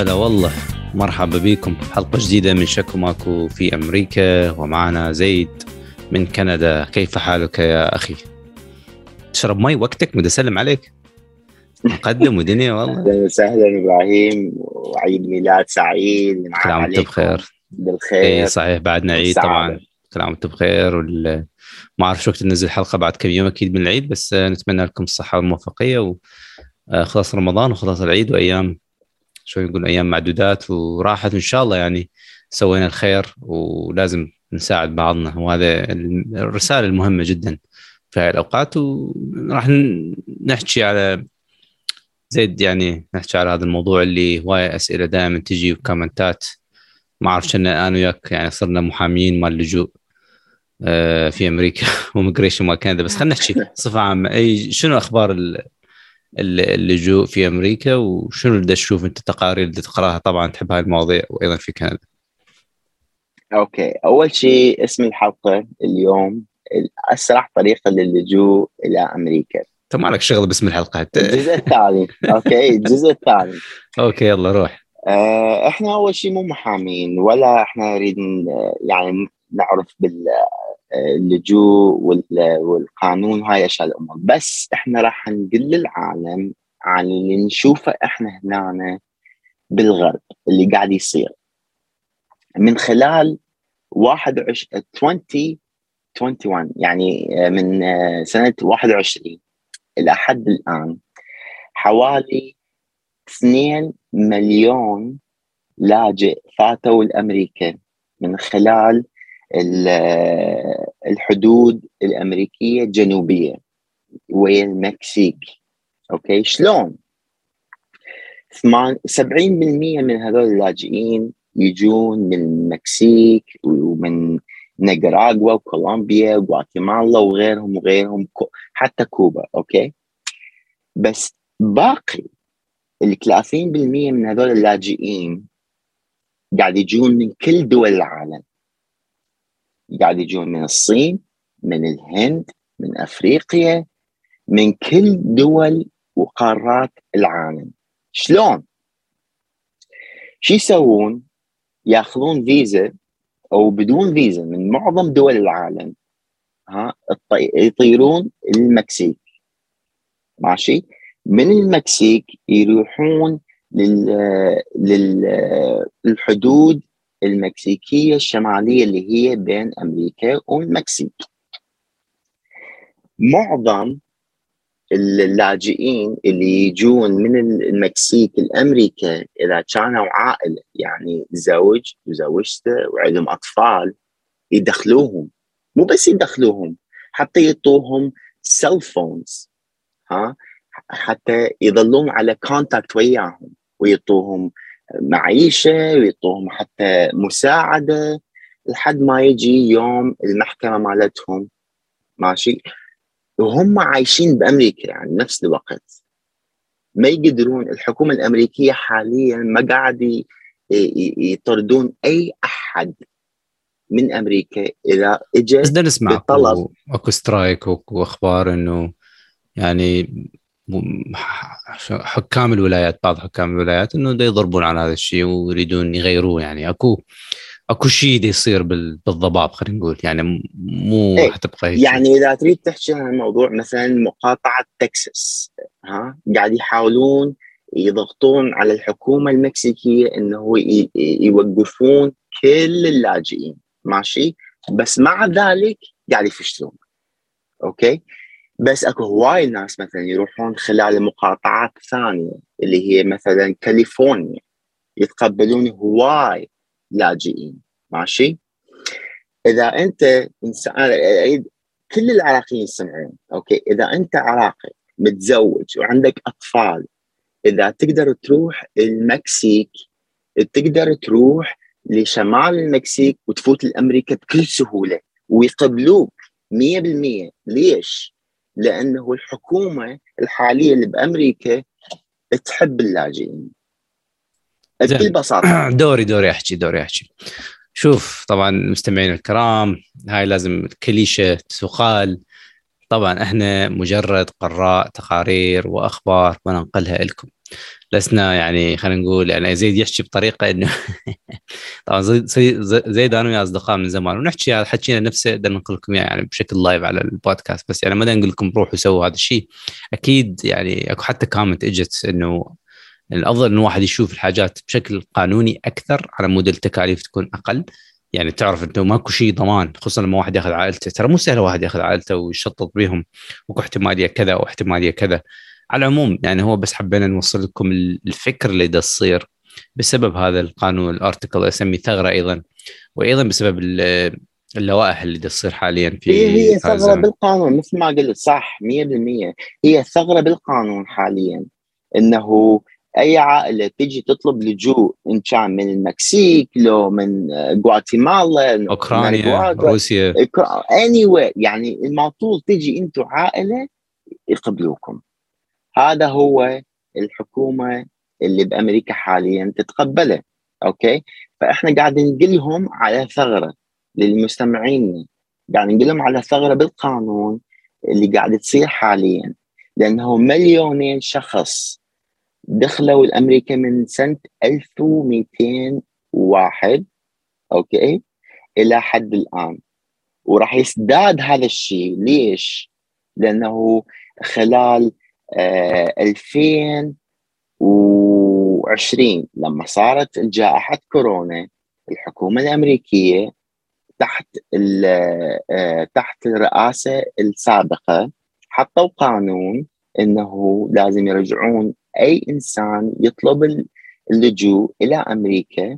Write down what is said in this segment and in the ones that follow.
هلا والله، مرحبا بكم حلقة جديدة من شكو ماكو في أمريكا، ومعنا زيد من كندا. كيف حالك يا أخي؟ تشرب مي وقتك، بدي أسلم عليك مقدم ودنيا والله. أهلا وسهلا إبراهيم، وعيد ميلاد سعيد. كل نعم عام وأنت عليكم بخير. أي بالخير صحيح، بعدنا عيد والسعادة. طبعا. كل عام وأنت بخير ما أعرف شو وقت ننزل حلقة، بعد كم يوم أكيد من العيد، بس نتمنى لكم الصحة والموفقية. وخلاص رمضان وخلاص العيد، وأيام شو يقول أيام معدودات وراحت إن شاء الله. يعني سوينا الخير ولازم نساعد بعضنا، وهذا الرسالة المهمة جدا في هذه الأوقات. وراح نحكي على زيد، يعني نحكي على هذا الموضوع اللي هواية أسئلة دائما تجي وكومنتات. ما أعرف شنا أنا وياك يعني صرنا محامين مال اللجوء في أمريكا وميجريشن مال كندا. بس خلينا نحكي بصفة عامة، أي شنو أخبار اللجوء في أمريكا، وشنو اللي تشوف أنت التقارير اللي تقرأها؟ طبعا تحب هاي المواضيع، وأيضا في كندا. أوكي، أول شيء اسم الحلقة اليوم: أسرع طريقة للجوء إلى أمريكا. أنت مالك شغل باسم الحلقة حتى. الجزء الثاني. أوكي، الجزء الثاني. أوكي يلا روح. إحنا أول شيء مو محامين، ولا إحنا نريد يعني نعرف باللجوء والقانون وهاي أشياء الأمور، بس إحنا راح نقول للعالم عن اللي نشوفه إحنا هنا بالغرب، اللي قاعد يصير من خلال 2021. يعني من سنة 21 إلى حد الآن حوالي 2 مليون لاجئ فاتوا الأمريكا من خلال الحدود الأمريكية الجنوبية ويا المكسيك. أوكي، شلون؟ 70% من هذول اللاجئين يجون من المكسيك ومن نيكاراغوا وكولومبيا وغواتيمالا وغيرهم حتى كوبا. اوكي، بس باقي ال 30% من هذول اللاجئين قاعد يجون من كل دول العالم. قاعد يجون من الصين، من الهند، من افريقيا، من كل دول وقارات العالم. شلون؟ شو يسوون؟ ياخذون فيزا او بدون فيزا من معظم دول العالم، يطيرون المكسيك. ماشي، من المكسيك يروحون للحدود المكسيكية الشمالية اللي هي بين أمريكا والمكسيك. معظم اللاجئين اللي يجون من المكسيك لأمريكا إذا كانوا عائلة، يعني زوج وزوجته وعندهم أطفال، يدخلوهم. مو بس يدخلوهم، حتى يعطوهم سيل فونز، حتى يظلون على كونتاكت وياهم، ويعطوهم معيشة، ويعطوهم حتى مساعدة لحد ما يجي يوم المحكمة مالتهم. ماشي، وهم عايشين بأمريكا يعني نفس الوقت. ما يقدرون، الحكومة الأمريكية حاليا ما قاعد يطردون أي أحد من أمريكا إذا بس إجا بدنا نسمع بطلب. اكو سترايك واخبار انه يعني حكام الولايات، بعض حكام الولايات انه دا يضربون على هذا الشيء ويريدون يغيروه. يعني اكو شيء دا يصير بالضباب، خلينا نقول يعني مو ايه، حتبقى هيك. يعني اذا تريد تحكي عن الموضوع، مثلا مقاطعه تكساس، قاعد يحاولون يضغطون على الحكومه المكسيكيه انه يوقفون كل اللاجئين. ماشي، بس مع ذلك قاعد يفشلون. اوكي، بس اكو هواي ناس مثلا يروحون خلال مقاطعات ثانيه اللي هي مثلا كاليفورنيا، يتقبلون هواي لاجئين. ماشي، اذا انت انسان، كل العراقيين يسمعون. اوكي، اذا انت عراقي متزوج وعندك اطفال، اذا تقدر تروح المكسيك، تقدر تروح لشمال المكسيك وتفوت لامريكا بكل سهوله ويقبلوك 100%. ليش؟ لانه الحكومه الحاليه اللي بامريكا تحب اللاجئين بكل زين. بساطه. دوري احكي. شوف طبعا المستمعين الكرام، هاي لازم كليشة تقال. طبعا احنا مجرد قراء تقارير واخبار وننقلها لكم. لسنا يعني خلينا نقول يعني زيد يحكي بطريقه انه طبعا زيد انا ويا اصدقاء من زمان ونحكي هذا حكينا نفسه بدنا ننقل لكم يعني بشكل لايف على البودكاست، بس يعني ما نقول لكم روحوا سووا هذا الشيء. اكيد يعني اكو حتى كومنت اجت انه الافضل انه الواحد يشوف الحاجات بشكل قانوني اكثر على مود التكاليف تكون اقل. يعني تعرف انه ماكو شيء ضمان، خصوصا لما واحد ياخذ عائلته، ترى مو سهل واحد ياخذ عائلته ويشطط بهم، وكو احتماليه كذا واحتماليه كذا. على العموم يعني هو بس حبينا نوصل لكم الفكر اللي دا تصير بسبب هذا القانون، الارتكل اسميه ثغره ايضا، وايضا بسبب اللوائح اللي دا تصير حاليا في هي هذا ثغرة الزمن. بالقانون مثل ما قلت صح 100%. هي ثغرة بالقانون حاليا، انه اي عائلة تجي تطلب لجوء ان كان من المكسيك لو من غواتيمالا اوكرانيا، نيكاراغوا روسيا. anyway، يعني المطول تجي انتم عائلة يقبلوكم. هذا هو الحكومة اللي بأمريكا حاليا تتقبله. أوكي، فإحنا قاعدين نقول لهم على ثغرة للمستمعين، قاعد نقول لهم على ثغرة بالقانون اللي قاعد تصير حاليا، لأنه مليونين شخص دخلوا الأمريكا من سنة 1200 واحد، أوكي، إلى حد الآن، وراح يزداد هذا الشيء. ليش؟ لأنه خلال 2020 لما صارت جائحة كورونا، الحكومة الأمريكية تحت تحت الرئاسة السابقة حطوا قانون إنه لازم يرجعون أي إنسان يطلب اللجوء إلى أمريكا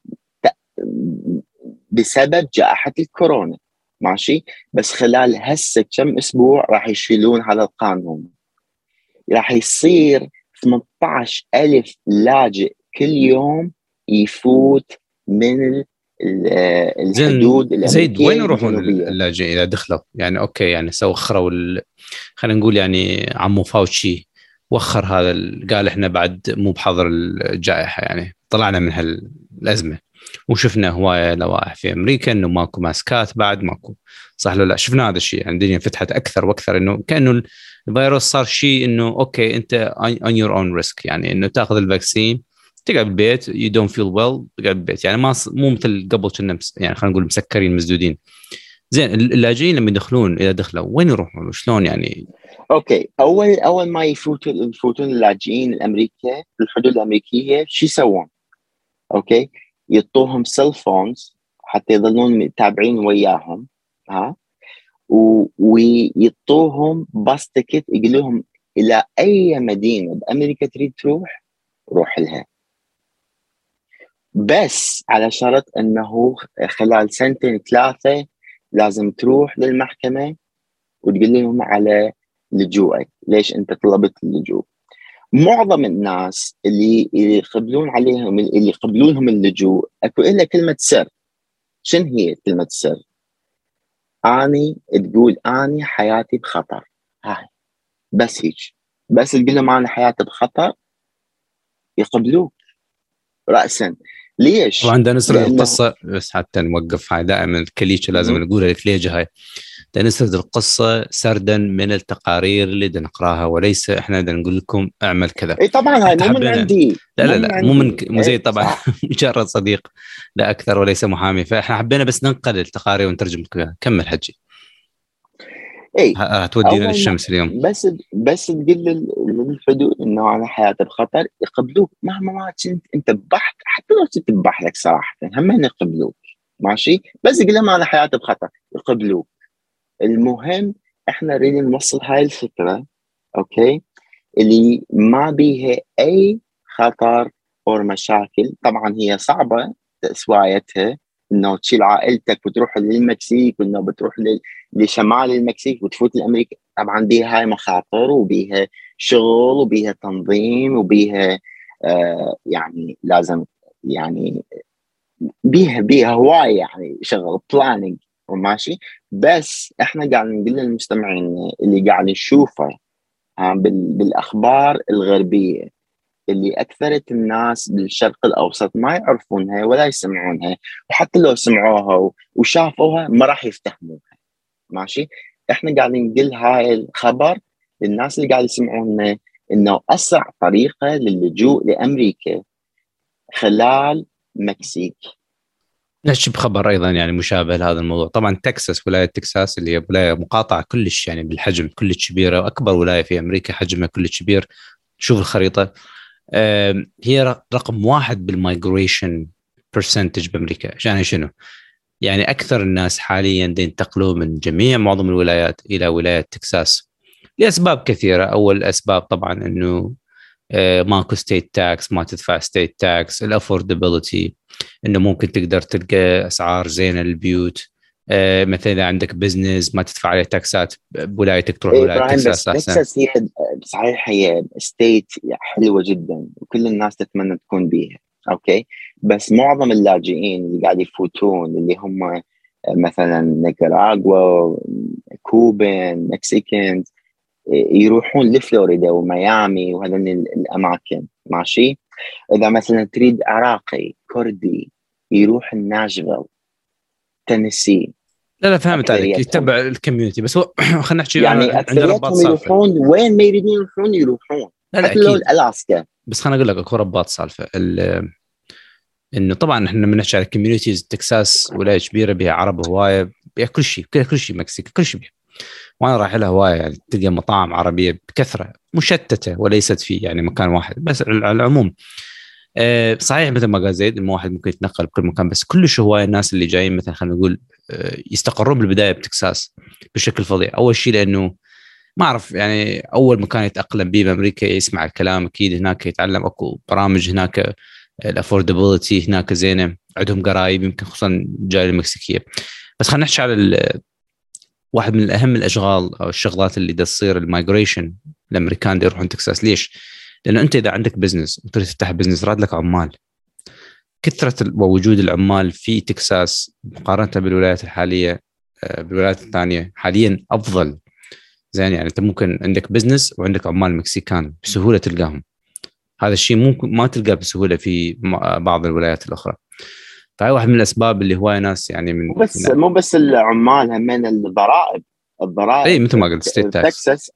بسبب جائحة الكورونا. ماشي، بس خلال هسه كم أسبوع راح يشيلون هذا القانون. راح يصير 18,000 لاجئ كل يوم يفوت من زين الحدود زيد، وين الأمريكية يروحون الجنوبية. اللاجئين اذا دخلوا؟ يعني اوكي يعني سوخروا خلينا نقول يعني عمو فاوتشي وخر هذا قال احنا بعد مو بحظر الجائحه، يعني طلعنا من هالازمه وشفنا هوايه لوائح في امريكا انه ماكو ماسكات بعد ماكو، صح ولا لا؟ شفنا هذا الشيء، يعني الدنيا فتحت اكثر واكثر، انه كانه الفيروس صار شيء انه اوكي انت on your own risk، يعني انه تاخذ الفاكسين تقعد بالبيت you don't feel well تقعد بالبيت، يعني ما مو مثل قبل كنا يعني خلينا نقول مسكرين مسدودين. زين اللاجئين لما يدخلون اذا دخلوا وين يروحون وشلون يعني؟ اوكي، اول ما يفوتون اللاجئين الامريكا في الحدود الامريكيه شو يسوون؟ اوكي، يعطوهم سيل فونز حتى يظلون متابعين وياهم، ها، ويعطوهم باص تيكت يقول لهم الى اي مدينه بامريكا تريد تروح روح لها، بس على شرط انه خلال سنتين ثلاثه لازم تروح للمحكمه وتقول لهم على لجوءك، ليش انت طلبت اللجوء. معظم الناس اللي يقبلون عليهم، اللي يقبلونهم اللجوء، اكو لها كلمه سر. شنو هي كلمه السر؟ اني تقول اني حياتي بخطر، هاي بس هيك، بس تقول لهم انا حياتي بخطر يقبلوك راسا. ليش؟ طبعا ده نسرد لانه القصه بس حتى نوقف هاي دائما الكليشه لازم نقولها الكليجه هاي. ده نسرد القصه سردا من التقارير اللي بدنا نقراها، وليس احنا بدنا نقول لكم اعمل كذا. اي طبعا هاي حتى مو من حبينا، عندي، لا مو لا من لا مو من عندي، مو زي اي طبعا صح. مجرد صديق لا اكثر وليس محامي، فاحنا حبينا بس ننقل التقارير ونترجم لكم اياها. كمل حجي، اي هتودينا اول ما للشمس اليوم. بس تقول للحدود انه انا حياتي بخطر يقبلوك مهما ما كنت انت ببحث، حتى لو كنت ببحثك صراحه هم يقبلوك. ماشي، بس قل لهم انا حياتي بخطر يقبلوك. المهم احنا نريد نوصل هاي الفكره، اوكي، اللي ما بيها اي خطر او مشاكل. طبعا هي صعبه سوايتها، انه تشيل عائلتك وتروح للمكسيك، وانه بتروح لشمال المكسيك وتفوت لامريكا. طبعا بيها هاي مخاطر وبيها شغل وبيها تنظيم وبيها يعني لازم، يعني بيها هواي يعني شغل بلاننج وماشي. بس احنا قاعد نقول للمستمعين اللي قاعد نشوفه بالاخبار الغربيه، اللي اكثرة الناس بالشرق الاوسط ما يعرفونها ولا يسمعونها، وحتى لو سمعوها وشافوها ما راح يفتهموها. ماشي، احنا قاعدين نقول هاي الخبر للناس اللي قاعد يسمعونا، انه اسرع طريقه للجوء لامريكا خلال مكسيك. نشوف بخبر ايضا يعني مشابه لهذا الموضوع. طبعا تكساس، ولايه تكساس اللي هي ولايه مقاطعه كلش يعني بالحجم كلش كبيره، واكبر ولايه في امريكا حجمها كلش كبير. شوف الخريطه، هي رقم واحد بالمايجريشن برسنتج بامريكا. يعني شنو؟ يعني اكثر الناس حاليا ينتقلوا من جميع معظم الولايات الى ولايه تكساس لاسباب كثيره. اول اسباب طبعا انه ماكو ستيت تاكس، ما تدفع ستيت تاكس، الافوردابيلتي، انه ممكن تقدر تلقى اسعار زينه للبيوت. مثلا اذا عندك بزنس ما تدفع عليه تاكسات بولايتك، تروح إيه ولايه ابراهيم، بس تكساس احسن. تكساس هي صحيح هي ستيت حلوه جدا وكل الناس تتمنى تكون بيها، اوكي، بس معظم اللاجئين اللي قاعد يفوتون اللي هم مثلا نيكاراغوا، كوبان، مكسيكان، يروحون لفلوريدا وميامي وهذين الاماكن، ماشي. اذا مثلا تريد عراقي كردي يروح ناشفيل، تينيسي، لا لا، فهمت عليك، اكثريتهم. يتبع الكوميونتي. بس هو خلينا نحكي يعني عند رباط اكثريتهم سالفه. يروحون وين ما يريدون يروحون يروحون، لا لا حتى لو اكيد، الاسكا. بس خلينا اقول لك اكو رباط سالفه انه طبعا احنا لما نحكي على الكوميونيتيز، تكساس ولايه كبيره بها عرب هوايه، بها كل شيء، كل شيء مكسيكي، كل شيء بها. وانا رايح لها هوايه يعني، تلقى مطاعم عربيه بكثره مشتته وليست في يعني مكان واحد. بس على العموم صحيح مثل ما قال زيد، انه واحد ممكن يتنقل بكل مكان، بس كلش هوايه الناس اللي جايين مثلا خلينا نقول يستقرون بالبدايه بتكساس بشكل فظيع. اول شيء لانه ما اعرف يعني اول مكان يتاقلم به بامريكا، يسمع الكلام اكيد هناك، يتعلم اكو برامج هناك، الافوردابيلتي هناك زينه، عندهم قرايب يمكن خصوصا جاي المكسيكيه. بس خلينا نحكي على واحد من اهم الاشغال او الشغلات اللي تصير، المايجريشن. الامريكان يروحون تكساس ليش؟ لانه انت اذا عندك بزنس وتريد تفتح بزنس راد لك عمال. كثره ووجود العمال في تكساس مقارنه بالولايات الحاليه، بالولايات الثانيه حاليا افضل. زين يعني انت ممكن عندك بزنس وعندك عمال مكسيكان بسهوله تلقاهم. هذا الشيء ممكن ما تلقاه بسهوله في بعض الولايات الاخرى. فهي واحد من الاسباب اللي هواي ناس يعني مو بس العمال، همين الضرائب. اي الضرائب مثل ما قلت ستيت تاكس. تكساس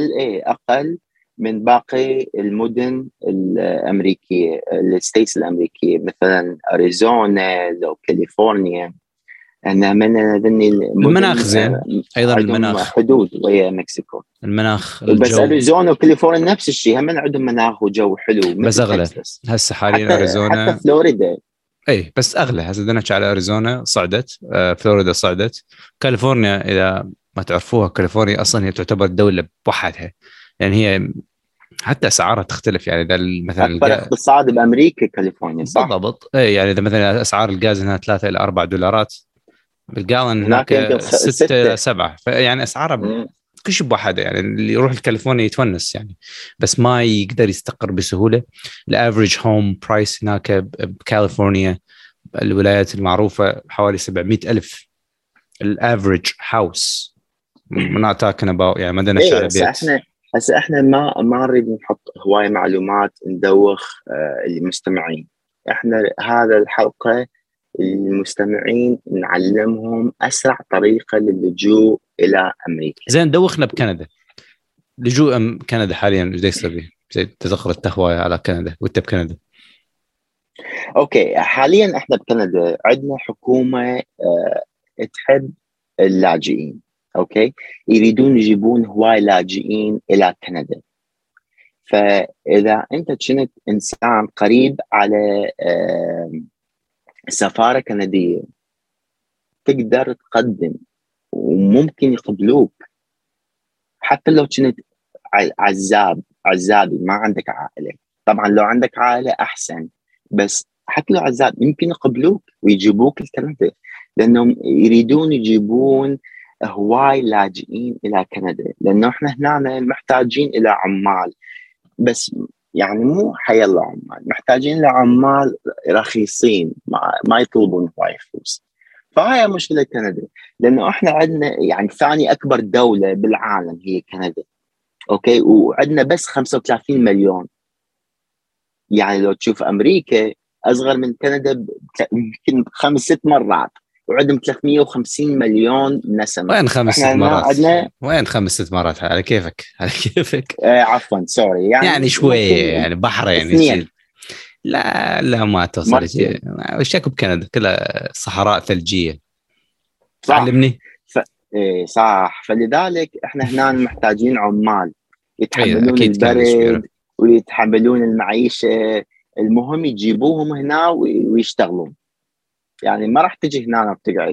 اقل من باقي المدن الامريكيه، الستيتس الامريكيه، مثلا اريزونا لو كاليفورنيا. انا من ذني المناخ المدن زين ايضا، عندهم المناخ، حدود ويا مكسيكو. المناخ، بس الجو. اريزونا وكاليفورنيا نفس الشيء، هم عندهم مناخ وجو حلو بس مثل اغلى تكساس. هسه حاليا حتى اريزونا. فلوريدا. اي بس اغلى هسه، بدنا نحكي على اريزونا صعدت، فلوريدا صعدت، كاليفورنيا اذا ما تعرفوها، كاليفورنيا اصلا هي تعتبر دوله بوحدها. يعني هي حتى اسعارها تختلف. يعني اذا مثلا اكبر اقتصاد بامريكا كاليفورنيا، صح؟ بالضبط. اي يعني اذا مثلا اسعار الغاز هنا 3 الى 4 دولارات، بالجالن هناك هناك يمكن 6 الى ستة. 7. فيعني اسعارها كل شيء بواحده. يعني اللي يروح لكاليفورنيا يتونس يعني، بس ما يقدر يستقر بسهوله. الافريج هوم برايس هناك بكاليفورنيا، الولايات المعروفه، حوالي 700 ألف الافريج هاوس. من تاكن اباوت يعني، ما بدنا نحكي ايه، على بيت. هسه احنا ما نريد نحط هواي معلومات ندوخ المستمعين. احنا هذا الحلقة المستمعين نعلمهم اسرع طريقة للجوء الى امريكا. زين دوخنا بكندا. لجوء كندا حاليا ايش يصير به؟ زي تذكر التهوايه على كندا وانت بكندا. اوكي، حاليا احنا بكندا عندنا حكومة تحب اللاجئين، اوكي، يريدون يجيبون هواي لاجئين الى كندا. فاذا انت كنت انسان قريب على سفاره كنديه تقدر تقدم وممكن يقبلوك، حتى لو كنت عزابي ما عندك عائله. طبعا لو عندك عائله احسن، بس حتى لو عزاب يمكن يقبلوك ويجيبوك لكندا، لانهم يريدون يجيبون هواي لاجئين الى كندا، لانه احنا هنا محتاجين الى عمال. بس يعني مو حي الله عمال، محتاجين لعمال رخيصين ما يطلبون هواي فلوس. فهاي مشكلة كندا، لأنه إحنا عندنا يعني ثاني أكبر دولة بالعالم هي كندا، أوكي، وعندنا بس 35 مليون. يعني لو تشوف أمريكا أصغر من كندا يمكن 5-6 مرات. وعندهم 350 مليون نسمة. وين 5-6 احنا مرات؟ عندنا وين 5-6 مرات؟ على كيفك على كيفك. عفوا سوري، يعني شوية، يعني بحرين يصير. لا ما توصل شيء. وشكو بكندا كلها صحراء ثلجية. تعلمني. صح. فلذلك احنا هنا محتاجين عمال يتحملون أكيد البرد ويتحملون المعيشة. المهم يجيبوهم هنا ويشتغلون، يعني ما راح تجي هنا بتقعد.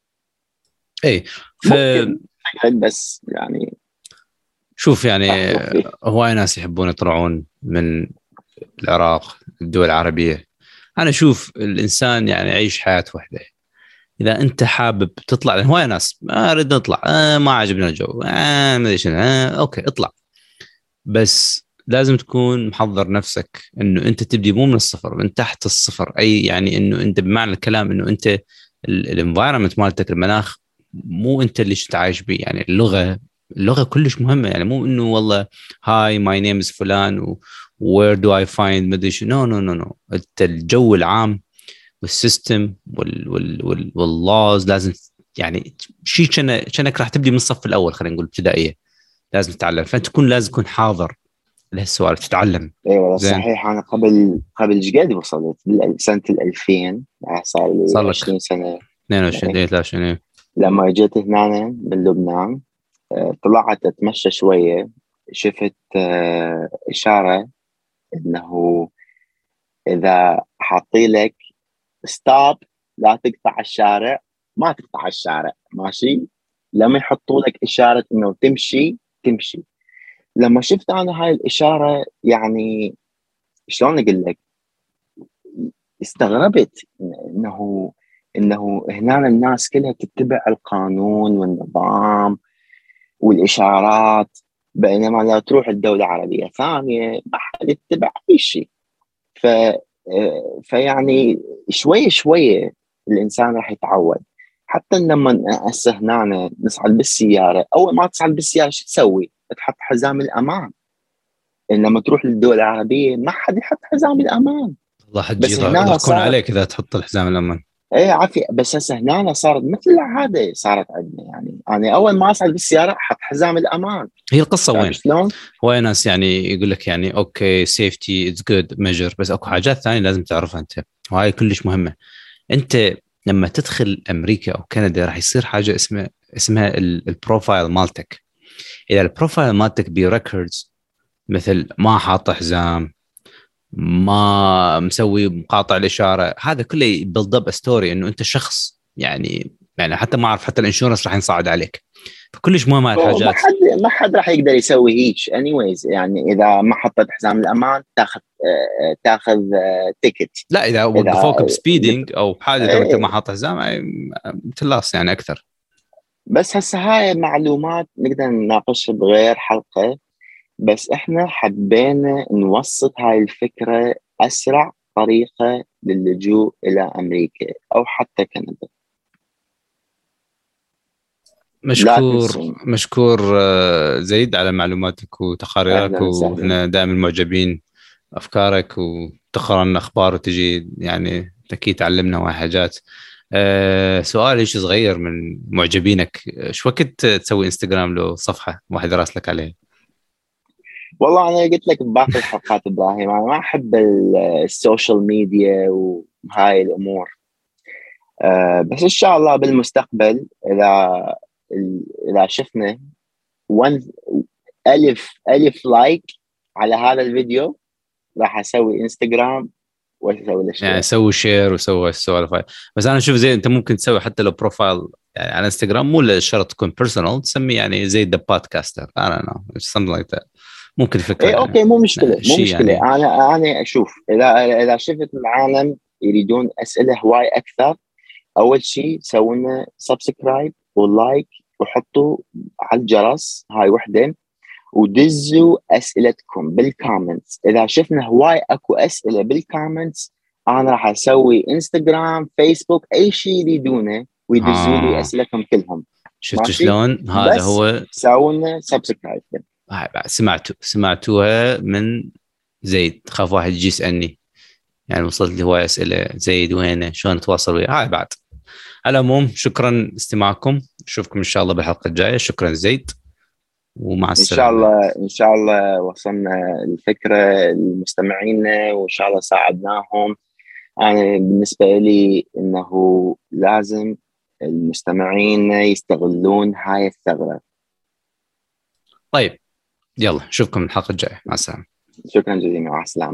ممكن تقعد بس يعني. شوف يعني هواي ناس يحبون يطلعون من العراق، الدول العربية. أنا أشوف الإنسان يعني يعيش حياة واحدة. إذا أنت حابب تطلع، هواي ناس ما أريد نطلع، ما عجبنا الجو، ما أدري شنو، أوكي اطلع، بس لازم تكون محضر نفسك إنه أنت تبدي مو من الصفر، من تحت الصفر. أي يعني إنه أنت بمعنى الكلام إنه أنت الانفايرمنت مالتك، المناخ مو أنت اللي تعايش به. يعني اللغة كلش مهمة. يعني مو إنه والله هاي ماي نيم از فلان و where do I find مدري شو. نو. أنت الجو العام والسيستم واللاز لازم يعني شيء كأنك راح تبدي من الصف الأول، خلينا نقول ابتدائية، لازم تتعلم. فأنت لازم تكون حاضر لهالسؤال، تتعلم. ايوه صحيح. انا قبل ايش قد وصلت سنه 2000، صار لي 20 سنه. 22 23. لما جيت هنا من لبنان، طلعت اتمشى شويه، شفت اشاره انه اذا حاطي لك ستوب لا تقطع الشارع، ما تقطع الشارع ماشي. لما يحطوا لك اشاره انه تمشي. لما شفت انا هاي الاشاره، يعني شلون اقول لك، استغربت انه هنا الناس كلها تتبع القانون والنظام والاشارات، بينما لو تروح الدولة عربية ثانية ما حد يتبع اي شيء. ف فيعني شوي الانسان راح يتعود. حتى لما هسه هنا نصعد بالسيارة، اول ما تصعد بالسيارة شو تسوي؟ تحط حزام الامان. لما تروح للدول العربية ما حد يحط حزام الامان. الله حد بس هنا يضحكون عليك اذا تحط الحزام الأمان. ايه عافية. بس هسه هنا صارت مثل العادة صارت عندنا. يعني انا اول ما اصعد بالسيارة احط حزام الامان. هي القصة وين؟ شلون؟ هو ناس يعني يقول لك يعني اوكي سيفتي اتس جود ميجر، بس اكو حاجات ثانية لازم تعرفها انت، وهاي كلش مهمة. انت لما تدخل امريكا او كندا راح يصير حاجة اسمها البروفايل مالتك. اذا البروفايل مالتك بريكوردز مثل ما حاط حزام، ما مسوي مقاطع الاشاره، هذا كله يبيلد اب ستوري انه انت شخص يعني حتى ما اعرف، حتى الانشورنس راح ينصعد عليك. فكلش مهم هاي الحاجات. ما حد راح يقدر يسوي هيك anyways. يعني اذا ما حطيت حزام الامان تاخذ تيكت. لا اذا وقفوك بسبيدينج او حادثه وانت ما ايه. حاط حزام تلاص يعني اكثر. بس هسه هاي معلومات نقدر نناقشها بغير حلقة. بس احنا حبينا نوصل هاي الفكرة اسرع طريقة للجوء الى امريكا او حتى كندا. مشكور زيد على معلوماتك وتقاريرك، اهلا وسهلا. واحنا دائما معجبين افكارك، وتقرا لنا اخبار وتجي يعني اكيد تعلمنا واحد حاجات. سؤال ايش صغير من معجبينك، شو وقت تسوي انستغرام له صفحه واحد راسلك عليه؟ والله انا قلت لك بباقي الحلقات ابراهيم، انا ما احب السوشيال ميديا وهاي الامور. بس ان شاء الله بالمستقبل اذا شفنا 1 ألف لايك على هذا الفيديو راح اسوي انستغرام واسوي الاشياء. يعني سوي شير وسوي السوالف هاي. بس انا اشوف زي انت ممكن تسوي حتى لو بروفايل يعني على انستغرام، مو شرط تكون بيرسونال، تسمي يعني زي ذا بودكاستر انا something like that. ممكن فكره اي يعني. اوكي، مو مشكله يعني. انا اشوف اذا شفت العالم يريدون اسئله هواي اكثر، اول شيء سووا لنا سبسكرايب ولايك وحطوا على الجرس، هاي وحده، ودزوا اسئلتكم بالكومنتس. اذا شفنا هواي اكو اسئله بالكومنتس، انا راح اسوي انستغرام فيسبوك اي شيء يريدونه ويدزوا لي اسئلتهم كلهم. شفتوا شلون؟ هذا بس هو. سووا لنا سبسكرايب. سمعتوها من زيد. خاف واحد يجي يسالني، يعني وصلت لي هواي اسئله، زيد وينه، شلون اتواصل وياه؟ هاي بعد على العموم شكرا استماعكم، نشوفكم ان شاء الله بالحلقه الجايه. شكرا زيد، ومع السلامه. إن شاء الله وصلنا الفكرة للمستمعين وإن شاء الله ساعدناهم. أنا بالنسبة لي إنه لازم المستمعين يستغلون هاي الثغرة. طيب يلا نشوفكم الحلقه الجايه، مع السلامه. شكرا جزيلا، مع السلامة.